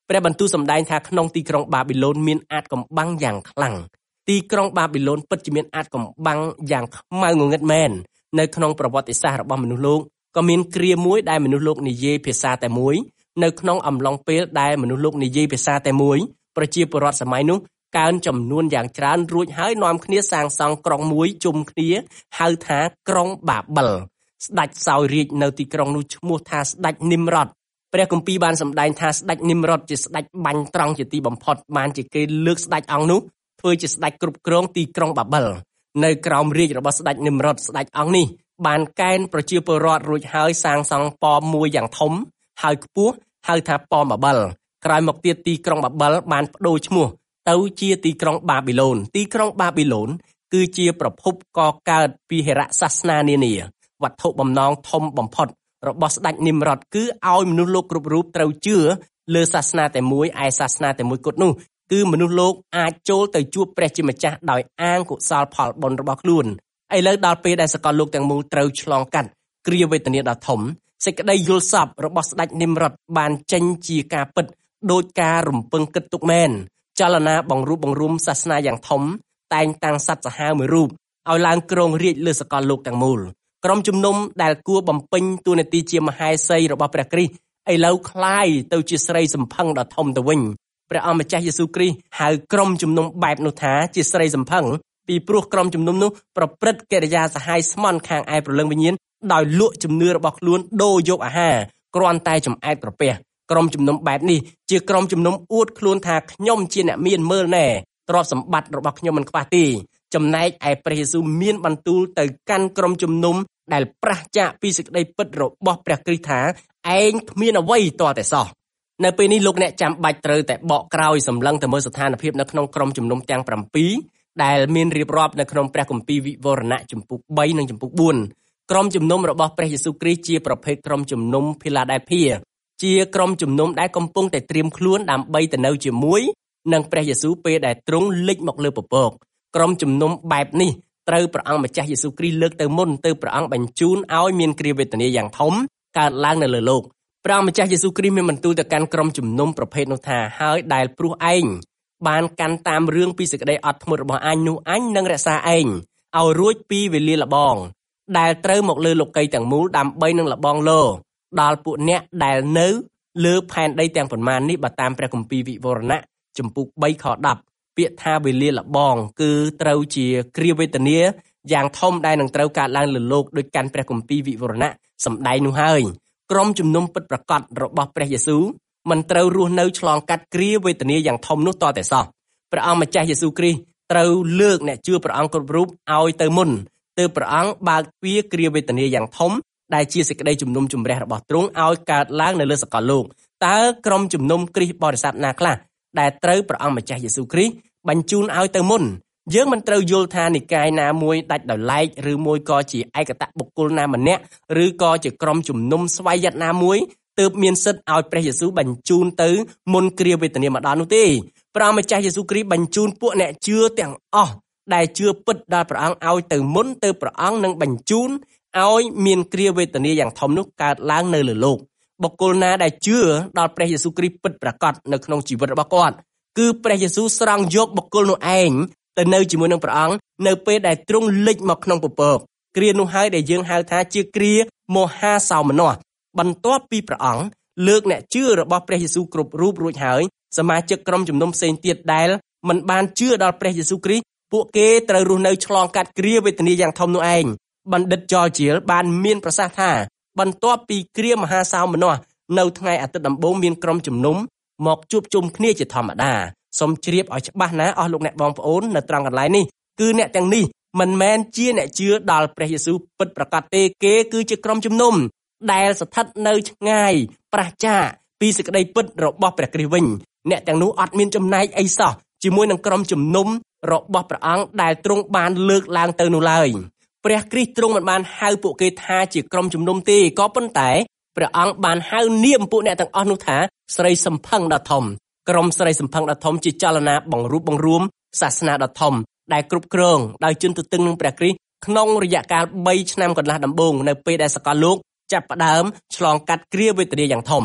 ព្រះបន្ទូលសម្ដែងថាក្នុងទីក្រុងបាប៊ីឡូនមានអាថ៌កំបាំងយ៉ាងខ្លាំងទីក្រុងបាប៊ីឡូនពិតជាមានអាថ៌កំបាំងយ៉ាងខ្មៅងងឹតមែននៅក្នុងប្រវត្តិសាស្ត្ររបស់មនុស្សលោកក៏មានគ្រាមួយដែលមនុស្សលោកនិយាយភាសាតែមួយនៅក្នុងអំឡុងពេលដែលមនុស្សលោកនិយាយភាសាតែមួយប្រជាពលរដ្ឋសម័យនោះកើនចំនួនយ៉ាងច្រើនរួចហើយនាំគ្នាសាងសង់ក្រុងមួយជុំគ្នាហៅថាក្រុងបាបិលស្ដេចសោយរាជនៅទីក្រុងនោះឈ្មោះថាស្ដេចនីមរ៉តព្រះគម្ពីរបានសម្ដែងថាស្ដេចនីមរ៉តជាស្ដេចបាញ់ត្រង់ជាទីបំផុតបានជាគេលើកស្ដេចអង្គនោះធ្វើជាស្ដេចគ្រប់គ្រងទីក្រុងបាបិលនៅក្រោមរាជរបស់ស្ដេចនីមរ៉តស្ដេចអង្គនេះបានកេណ្ឌប្រជាពលរដ្ឋរួចហើយសាងសង់ប៉មមួយយ៉ាងធំហើយខ្ពស់ហៅថាប៉មបាបិលក្រោយមកទៀតទីក្រុងបាបិលបានប្ដូរឈ្មោះទៅជាទីក្រុងបាប៊ីឡូនទីក្រុងបាប៊ីឡូនគឺជាប្រភពកកើតពីហេរៈសាសនានានាវត្ថុបំណងធំបំផុតរបស់ស្ដេចនីមរ៉តគឺឲ្យមនុស្សលោកគ្រប់រូបត្រូវជឿលើសាសនាតែមួយឯសាសនាតែមួយគត់នោះគឺមនុស្សលោកអាចចូលទៅជួបព្រះជាម្ចាស់ដោយអាងកុសលផលបុណ្យរបស់ខ្លួនឥឡូវដល់ពេលដែលសកលលោកទាំងមូលត្រូវឆ្លងកាត់គ្រាវេទនាដ៏ធំសេចក្តីយល់សប្តិរបស់ស្ដេចនីមរ៉តបានចេញជាការពិតដោយការរំពឹងគិតទុកមែនចលនាបង្រួបបង្រួមសាសនាយ៉ាងធំតែងតាំងសត្វសាហាវមួយរូបឲ្យឡើងគ្រងរាជ្យលើសកលលោកទាំងមូលក្រុមជំនុំដែលគួរបំពេញតួនាទីជាមហេសីរបស់ព្រះគ្រីស្ទឥឡូវคล้ายទៅជាស្រីសម្ផឹងដ៏ធំទៅវិញព្រះអង្គម្ចាស់យេស៊ូវគ្រីស្ទហៅក្រុមជំនុំបែបនោះថាជាស្រីសម្ផឹងពីព្រោះក្រុមជំនុំនោះប្រព្រឹត្តកិរិយាសហាយស្មន់ខាងឯព្រលឹងវិញ្ញាណដោយលក់ជំនឿរបស់ខ្លួនដូរយកអាហារគ្រាន់តែចំអែតក្រពះក្រុមជំនុំបែបនេះជាក្រុមជំនុំអួតខ្លួនថាខ្ញុំជាអ្នកមានមើលណែទ្រព្យសម្បត្តិរបស់ខ្ញុំមិនខ្វះទេចំណែកឯព្រះយេស៊ូវមានបន្ទូលទៅកាន់ក្រុមជំនុំដែលប្រះចាកពីសេចក្តីពិតរបស់ព្រះគ្រីស្ទថាឯងគ្មានអ្វីទាល់តែសោះនៅពេលនេះលោកអ្នកចាំបាច់ត្រូវតែបកក្រោយសម្លឹងទៅមើលស្ថានភាពនៅក្នុងក្រុមជំនុំទាំងប្រាំពីរដែលមានរៀបរាប់នៅក្នុងព្រះគម្ពីរវិវរណៈជំពូកបីនិងជំពូកបួនក្រុមជំនុំរបស់ព្រះយេស៊ូវគ្រីស្ទជាប្រភេទក្រុមជំនុំភីឡាដែលភីជាក្រុមជំនុំដែលកំពុងតែត្រៀមខ្លួនដើម្បីទៅនៅជាមួយនឹងព្រះយេស៊ូវពេលដែលទ្រង់លេចមកលើពពកក្រុមជំនុំបែបនេះត្រូវព្រះអង្គម្ចាស់យេស៊ូវគ្រីស្ទលើកទៅមុនទៅព្រះអង្គបញ្ជូនឲ្យមានគ្រាវេទនាយ៉ាងធំកើតឡើងនៅលើលោកព្រះអង្គម្ចាស់យេស៊ូវគ្រីស្ទមានបន្ទូលទៅកាន់ក្រុមជំនុំប្រភេទនោះថាហើយដែលព្រោះឯងបានកាន់តាមរឿងពីសេចក្តីអត់ធ្មត់របស់អញនោះអញនឹងរក្សាឯងឲ្យរួចពីវេលាលបងដែលត្រូវមកលើលោកីទាំងមូលដើម្បីនឹងលបងលោដល់ពួកអ្នកដែលនៅលើផែនដីទាំងប៉ុន្មាននេះបើតាមព្រះគម្ពីរវិវរណៈជំពូកបីខដប់ពាក្យថាវេលាលបងគឺត្រូវជាគ្រាវេទនាយ៉ាងធំដែលនឹងត្រូវកើតឡើងលើលោកដោយកាន់ព្រះគម្ពីរវិវរណៈសម្ដែងនោះហើយក្រុមជំនុំពិតប្រាកដរបស់ព្រះយេស៊ូវមិនត្រូវរស់នៅឆ្លងកាត់គ្រាវេទនាយ៉ាងធំនោះតតែសោះព្រះអង្គម្ចាស់យេស៊ូវគ្រីស្ទត្រូវលើកអ្នកជឿព្រះអង្គគ្រប់រូបឲ្យទៅមុនទើបព្រះអង្គបើកទ្វារគ្រាវេទនាយ៉ាងធំដែលជាសេចក្តីជំនុំជម្រះរបស់ទ្រង់ឲ្យកើតឡើងនៅលើសកលលោកតើក្រុមជំនុំគ្រីស្ទបរិស័ទណាខ្លះដែលត្រូវព្រះអង្គម្ចាស់យេស៊ូវគ្រីស្ទបញ្ជូនឲ្យទៅមុនយើងមិនត្រូវយល់ថានិកាយណាមួយដាច់ដោយឡែកឬមួយក៏ជាឯកតបុគ្គលណាម្នាក់ឬក៏ជាក្រុមជំនុំស្វ័យយ័តណាមួយទើបមានសិទ្ធឲ្យព្រះយេស៊ូវបញ្ជូនទៅមុនគ្រាវេទនាមកដល់នោះទេព្រះអង្គម្ចាស់យេស៊ូវគ្រីស្ទបញ្ជូនពួកអ្នកជឿទាំងអស់ដែលជឿពិតដល់ព្រះអង្គឲ្យទៅមុនទៅព្រះអង្គនឹងបញ្ជូនឲ្យមានគ្រាវេទនាយ៉ាងធំនោះកើតឡើងនៅលើលោកបុគ្គលណាដែលជឿដល់ព្រះយេស៊ូវគ្រីស្ទពិតប្រាកដនៅក្នុងជីវិតរបស់គាត់គឺព្រះយេស៊ូវស្រង់យកបុគ្គលនោះឯងទៅនៅជាមួយនឹងព្រះអង្គនៅពេលដែលទ្រង់លេចមកក្នុងពពកគ្រានោះហើយដែលយើងហៅថាជាគ្រាមហាសោមនស្សបន្ទាប់ពីព្រះអង្គលើកអ្នកជឿរបស់ព្រះយេស៊ូវគ្រប់រូបរួចហើយសមាជិកក្រុមជំនុំផ្សេងទៀតដែលមិនបានជឿដល់ព្រះយេស៊ូវគ្រីស្ទពួកគេត្រូវរស់នៅឆ្លងកាត់គ្រាវេទនាយ៉ាងធំនោះឯងបណ្ឌិតចលជាលបានមានប្រសាសន៍ថាបន្ទាប់ពីគ្រាមហាសោមនស្សនៅថ្ងៃអាទិត្យដំបូងមានក្រុមជំនុំមកជួបជុំគ្នាជាធម្មតាសូមជ្រាបឲ្យច្បាស់ណាអស់លោកអ្នកបងប្អូននៅត្រង់កន្លែងនេះគឺអ្នកទាំងនេះមិនមែនជាអ្នកជឿដល់ព្រះយេស៊ូវពិតប្រាកដទេគេគឺជាក្រុមជំនុំដែលស្ថិតនៅឆ្ងាយប្រះចាកពីសេចក្តីពិតរបស់ព្រះគ្រីស្ទវិញអ្នកទាំងនោះអត់មានចំណែកអីសោះជាមួយនឹងក្រុមជំនុំរបស់ព្រះអង្គដែលទ្រង់បានលើកឡើងទៅនោះឡើយព្រះគ្រីស្ទទ្រង់មិនបានហៅពួកគេថាជាក្រុមជំនុំទេក៏ប៉ុន្តែព្រះអង្គបានហៅនាមពួកអ្នកទាំងអស់នោះថាស្រីសម្ផឹងដ៏ធំក្រុមស្រីសម្ផឹងដ៏ធំជាចលនាបង្រួបបង្រួមសាសនាដ៏ធំដែលគ្រប់គ្រងដោយជនទទឹងនឹងព្រះគ្រីស្ទក្នុងរយៈកាលបីឆ្នាំកន្លះដំបូងនៅពេលដែលសកលលោកចាប់ផ្ដើមឆ្លងកាត់គ្រាវេទនាយ៉ាងធំ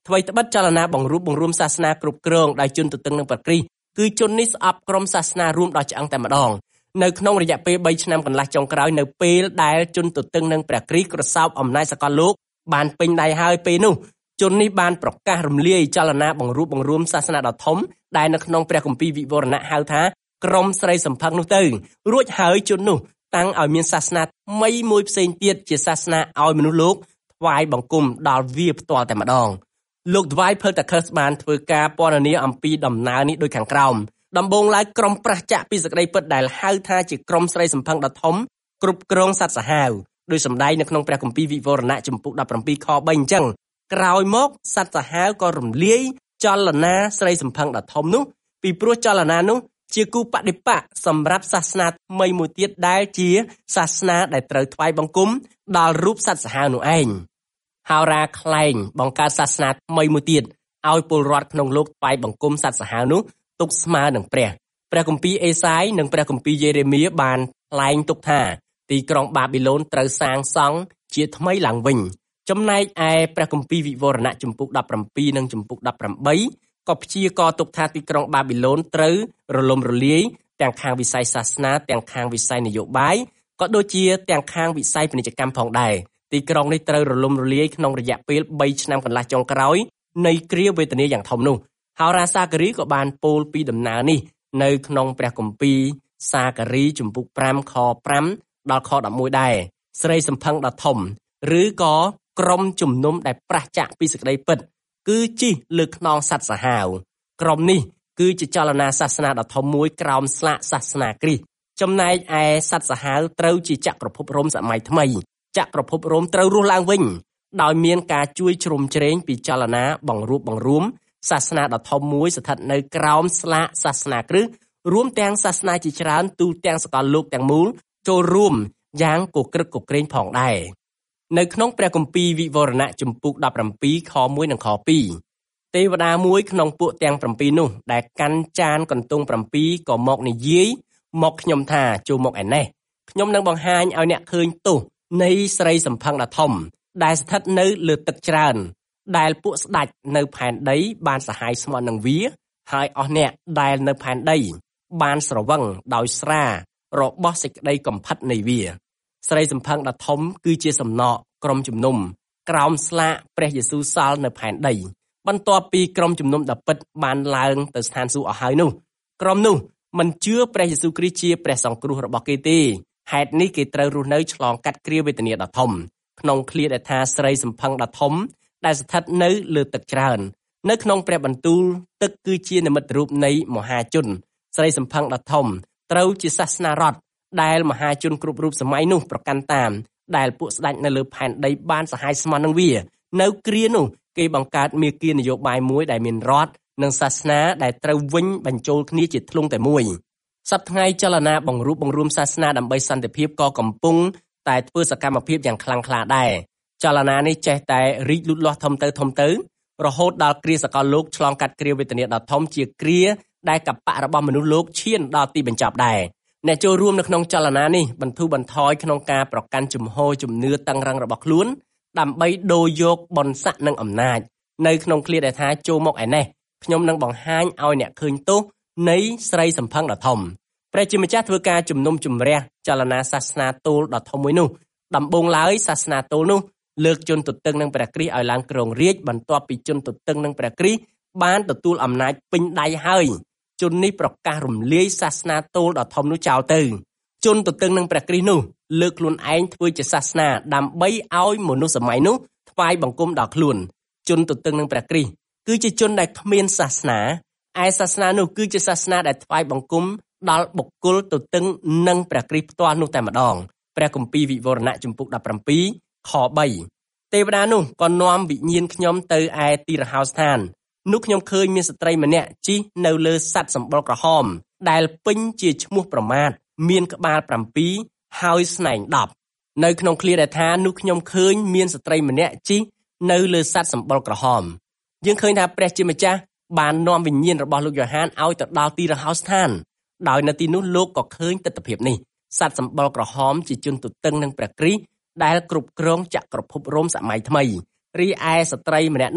ថ្មីត្បិតចលនាបង្រួបបង្រួមសាសនាគ្រប់គ្រងដោយជនទទឹងនឹងព្រះគ្រីស្ទគឺជននេះស្អប់ក្រុមសាសនារួមដល់ឆ្អឹងតែម្ដងនៅក្នុងរយៈពេលបីឆ្នាំកន្លះចុងក្រោយនៅពេលដែលជនទទឹងនឹងព្រះគ្រីស្ទក្រសោបអំណាចសកលលោកបានពេញដៃហើយពេលនោះជននេះបានប្រកាសរំលាយចលនាបង្រួបបង្រួមសាសនាដ៏ធំដែលនៅក្នុងព្រះគម្ពីរវិវរណៈហៅថាក្រុមស្រីសម្ផឹងនោះទៅរួចហើយជននោះតាំងឲ្យមានសាសនាថ្មីមួយផ្សេងទៀតជាសាសនាឲ្យមនុស្សលោកថ្វាយបង្គំដល់វាផ្ទាល់តែម្ដងលោក Dwight Partakus បានធ្វើការពណ៌នាអំពីដំណើរនេះដូចខាងក្រោមដំបូងឡើយក្រុមប្រះចាក់ពីសេចក្តីពិតដែលហៅថាជាក្រុមស្រីសម្ផឹងដ៏ធំគ្រប់គ្រងសត្វសាហាវដោយសម្ដែងនៅក្នុងព្រះគម្ពីរវិវរណៈចំពុកដប់ប្រាំពីរខបីអញ្ចឹងក្រោយមកសត្វសាហាវក៏រំលាយចលនាស្រីសម្ផឹងដ៏ធំនោះពីព្រោះចលនានោះជាគូបដិបកសម្រាប់សាសនាថ្មីមួយទៀតដែលជាសាសនាដែលត្រូវថ្វាយបង្គំដល់រូបសត្វសាហាវនោះឯងហោរាខ្លែងបង្កើតសាសនាថ្មីមួយទៀតឲ្យពលរដ្ឋក្នុងលោកថ្វាយបង្គំសត្វសាហាវនោះទុកស្មើនឹងព្រះព្រះគម្ពីរអេសាយនិងព្រះគម្ពីរយេរេមៀបានថ្លែងទុកថាទីក្រុងបាប៊ីឡូនត្រូវសាងសង់ជាថ្មីឡើងវិញចំណែកឯព្រះគម្ពីរវិវរណៈចំពុកដប់ប្រាំពីរនិងចំពុកដប់ប្រាំបីក៏ព្យាករទុកថាទីក្រុងបាប៊ីឡូនត្រូវរលំរលាយទាំងខាងវិស័យសាសនាទាំងខាងវិស័យនយោបាយក៏ដូចជាទាំងខាងវិស័យពាណិជ្ជកម្មផងដែរទីក្រុងនេះត្រូវរលំរលាយក្នុងរយៈពេលបីឆ្នាំកន្លះចុងក្រោយនៃគ្រាវេទនាយ៉ាងធំនោះហោរាសាការីក៏បានពោលពីដំណើរនេះនៅក្នុងព្រះគម្ពីរសាការីចំពុកប្រាំខប្រាំដល់ខដប់មួយដែរស្រីសម្ផឹងដ៏ធំឬក៏ក្រុមជំនុំដែលប្រះចាក់ពីសេចក្តីពិតគឺជិះលើខ្នងសត្វសាហាវក្រុមនេះគឺជាចលនាសាសនាដ៏ធំមួយក្រោមស្លាកសាសនាគ្រីស្ទចំណែកឯសត្វសាហាវត្រូវជាចក្រភពរ៉ូមសម័យថ្មីចក្រភពរ៉ូមត្រូវរស់ឡើងវិញដោយមានការជួយជ្រោមជ្រែងពីចលនាបង្រួបបង្រួមសាសនាដ៏ធំមួយស្ថិតនៅក្រោមស្លាកសាសនាគ្រិស្តរួមទាំងសាសនាជាច្រើនទូទាំងសកលលោកទាំងមូលចូលរួមយ៉ាងគគ្រឹកគគ្រេងផងដែរនៅក្នុងព្រះគម្ពីរវិវរណៈចំពុកដប់ប្រាំពីរខមួយនិងខពីរទេវតាមួយក្នុងពួកទាំងប្រាំពីរនោះដែលកាន់ចានកន្ទង់ប្រាំពីរក៏មកនិយាយមកខ្ញុំថាចូលមកឯនេះខ្ញុំនឹងបង្ហាញឲ្យអ្នកឃើញទោសនៃស្រីសម្ផឹងដ៏ធំដែលស្ថិតនៅលើទឹកច្រើនដែលពួកស្ដេចនៅផែនដីបានសហាយស្មន់នឹងវាហើយអស់អ្នកដែលនៅផែនដីបានស្រវឹងដោយស្រារបស់សេចក្តីកំផិតនៃវាស្រីសម្ផឹងដ៏ធំគឺជាសំណក់ក្រុមជំនុំក្រោមស្លាកព្រះយេស៊ូវសល់នៅផែនដីបន្ទាប់ពីក្រុមជំនុំដ៏ពិតបានឡើងទៅស្ថានសួគ៌អស់ហើយនោះក្រុមនោះមិនជឿព្រះយេស៊ូវគ្រីស្ទជាព្រះសង្គ្រោះរបស់គេទេហេតុនេះគេត្រូវរស់នៅឆ្លងកាត់គ្រាវេទនាដ៏ធំក្នុងឃ្លាដែលថាស្រីសម្ផឹងដ៏ធំដែលស្ថិតនៅលើទឹកច្រើននៅក្នុងព្រះបន្ទូលទឹកគឺជានិមិត្តរូបនៃមហាជនស្រីសម្ផឹងដ៏ធំត្រូវជាសាសនារដ្ឋដែលមហាជនគ្រប់រូបសម័យនោះប្រកាន់តាមដែលពួកស្ដេចនៅលើផែនដីបានសហាយស្មន់នឹងវានៅគ្រានោះគេបង្កើតមាគ៌ានយោបាយមួយដែលមានរដ្ឋនិងសាសនាដែលត្រូវវិញបញ្ចូលគ្នាជាធ្លុងតែមួយសប្តាហ៍ថ្ងៃចលនាបង្រួបបង្រួមសាសនាដើម្បីសន្តិភាពក៏កំពុងតែធ្វើសកម្មភាពយ៉ាងខ្លាំងក្លាដែរចលនានេះចេះតែរីកលូតលាស់ធំទៅធំទៅរហូតដល់គ្រាសកលលោកឆ្លងកាត់គ្រាវេទនាដ៏ធំជាគ្រាដែលកបៈរបស់មនុស្សលោកឈានដល់ទីបញ្ចប់ដែរអ្នកចូលរួមនៅក្នុងចលនានេះបន្ធូរបន្ថយក្នុងការប្រកាន់ជំហរជំនឿតឹងរ៉ឹងរបស់ខ្លួនដើម្បីដូរយកបុណ្យស័ក្តិនិងអំណាចនៅក្នុងឃ្លាដែលថាចូលមកឯនេះខ្ញុំនឹងបង្ហាញឲ្យអ្នកឃើញទោសនៃស្រីសម្ផឹងដ៏ធំព្រះជាម្ចាស់ធ្វើការជំនុំជម្រះចលនាសាសនាទោលដ៏ធំមួយនោះដំបូងឡើយសាសនាទោលនោះលើកជនទទឹងនឹងព្រះគ្រីស្ទឲ្យឡើងគ្រងរាជ្យបន្ទាប់ពីជនទទឹងនឹងព្រះគ្រីស្ទបានទទួលអំណាចពេញដៃហើយជននេះប្រកាសរំលាយសាសនាទោលដ៏ធំនោះចោលទៅជនទទឹងនឹងព្រះគ្រីស្ទនោះលើកខ្លួនឯងធ្វើជាសាសនាដើម្បីឲ្យមនុស្សសម័យនោះថ្វាយបង្គំដល់ខ្លួនជនទទឹងនឹងព្រះគ្រីស្ទគឺជាជនដែលគ្មានសាសនាឯសាសនានោះគឺជាសាសនាដែលថ្វាយបង្គំដល់បុគ្គលទទឹងនឹងព្រះគ្រីស្ទផ្ទាល់នោះតែម្ដងព្រះគម្ពីរវិវរណៈចំពុកដប់ប្រាំពីរខបីទេវតានោះក៏នាំវិញ្ញាណខ្ញុំទៅឯទីរហោស្ថាននោះខ្ញុំឃើញមានស្ត្រីម្នាក់ជិះនៅលើសត្វសម្បុរក្រហមដែលពេញជាឈ្មោះប្រមាថមានក្បាលប្រាំពីរហើយស្នែងដប់នៅក្នុងឃ្លាដែលថានោះខ្ញុំឃើញមានស្ត្រីម្នាក់ជិះនៅលើសត្វសម្បុរក្រហមយើងឃើញថាព្រះជាម្ចាស់បាននាំវិញ្ញាណរបស់លោកយ៉ូហានឲ្យទៅដល់ទីរហោស្ថានដោយនៅទីនោះលោកក៏ឃើញទិដ្ឋភាពនេះសត្វសម្បុរក្រហមជាជនទទឹងនឹងព្រះគ្រីស្ទដែលគ្រប់គ្រងចក្រភពរ៉ូមសម័យថ្មីរីឯស្ត្រីម្នាក់នោះ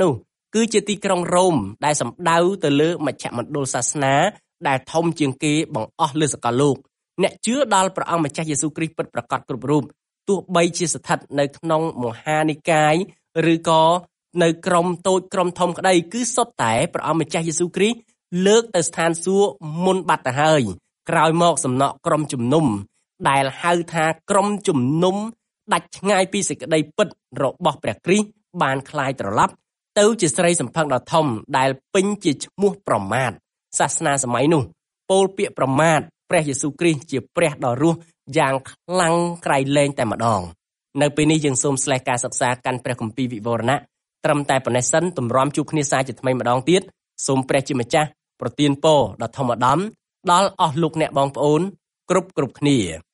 គឺជាទីក្រុងរ៉ូមដែលសំដៅទៅលើមជ្ឈមណ្ឌលសាសនាដែលធំជាងគេបង្អស់លើសកលលោកអ្នកជឿដល់ព្រះអង្គម្ចាស់យេស៊ូវគ្រីស្ទពិតប្រាកដគ្រប់រូបទោះបីជាស្ថិតនៅក្នុងមហានិកាយឬក៏នៅក្រុមតូចក្រុមធំក្តីគឺសុទ្ធតែព្រះអង្គម្ចាស់យេស៊ូវគ្រីស្ទលើកទៅស្ថានសួគ៌មុនបាត់ទៅហើយក្រោយមកសំណក់ក្រុមជំនុំដែលហៅថាក្រុមជំនុំដាច់ឆ្ងាយពីសេចក្តីពិតរបស់ព្រះគ្រីស្ទបានคล้ายត្រឡប់ទៅជាស្រីសម្ផឹងដ៏ធំដែលពេញជាឈ្មោះប្រមាថសាសនាសម័យនោះពោលពាក្យប្រមាថព្រះយេស៊ូវគ្រីស្ទជាព្រះដ៏រស់យ៉ាងខ្លាំងក្រៃលែងតែម្ដងនៅពេលនេះយើងសូមស្លេះការសិក្សាកាន់ព្រះគម្ពីរវិវរណៈត្រឹមតែប៉ុណ្ណេះសិនទម្រាំជួបគ្នាសាជាថ្មីម្ដងទៀតសូមព្រះជាម្ចាស់ប្រទានពរដ៏ធម្មដំដល់អស់លោកអ្នកបងប្អូនគ្រប់គ្រប់គ្នា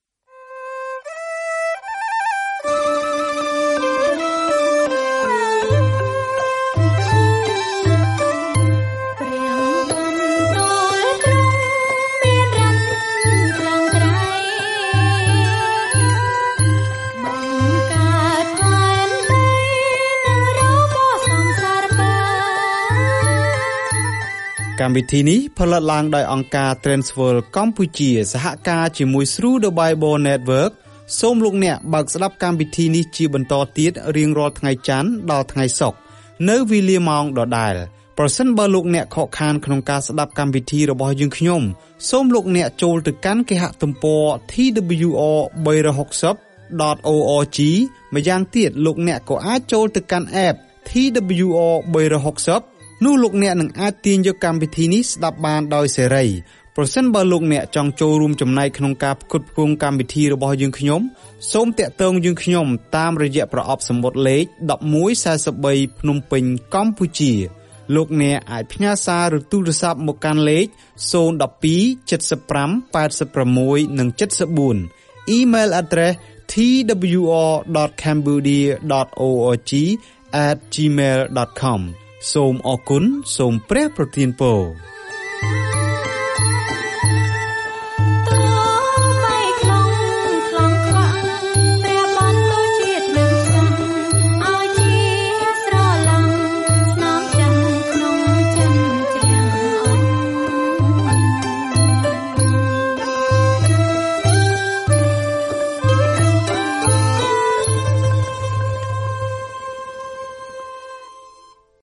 កម្មវិធីនេះផលិតឡើងដោយអង្គការ Transworld កម្ពុជាសហការជាមួយ Through the Bible Network សូមលោកអ្នកបើកស្ដាប់កម្មវិធីនេះជាបន្តទៀតរៀងរាល់ថ្ងៃច័ន្ទដល់ថ្ងៃសុក្រនៅវេលាម៉ោងដដែលប្រសិនបើលោកអ្នកខកខានក្នុងការស្ដាប់កម្មវិធីរបស់យើងខ្ញុំសូមលោកអ្នកចូលទៅកាន់គេហទំព័រ t w r three sixty dot org ម្យ៉ាងទៀតលោកអ្នកក៏អាចចូលទៅកាន់ app ที ดับเบิลยู อาร์ three sixtyនោះលោកអ្នកនឹងអាចទាញយកកម្មវិធីនេះស្ដាប់បានដោយសេរីប្រសិនបើលោកអ្នកចង់ចូលរួមចំណែកក្នុងការផ្គត់ផ្គង់កម្មវិធីរបស់យើងខ្ញុំសូមតាក់ទងយើងខ្ញុំតាមរយៈប្រអប់សំបុត្រលេខone one four threeភ្នំពេញកម្ពុជាលោកអ្នកអាចផ្ញើសារឬទូរស័ព្ទមកកាន់លេខzero one two seven five eight sixនិងseven four Email address t w r dot cambodia dot org at gmail dot com សូមអរគុណសូមព្រះប្រទានពរ